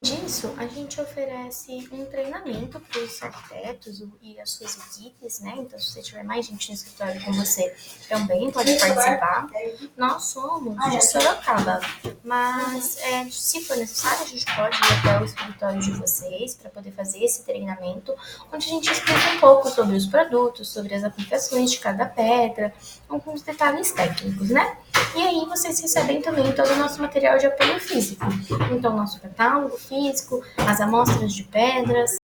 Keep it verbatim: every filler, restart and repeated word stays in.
Disso, a gente oferece um treinamento para os arquitetos e as suas equipes, né? Então, se você tiver mais gente no escritório com você, também pode participar. Nós somos de Sorocaba, mas é, se for necessário, a gente pode ir até o escritório de vocês para poder fazer esse treinamento, onde a gente explica um pouco sobre os produtos, sobre as aplicações de cada pedra, alguns detalhes técnicos, né? E aí vocês recebem também todo o nosso material de apoio físico. Então, nosso catálogo físico, as amostras de pedras,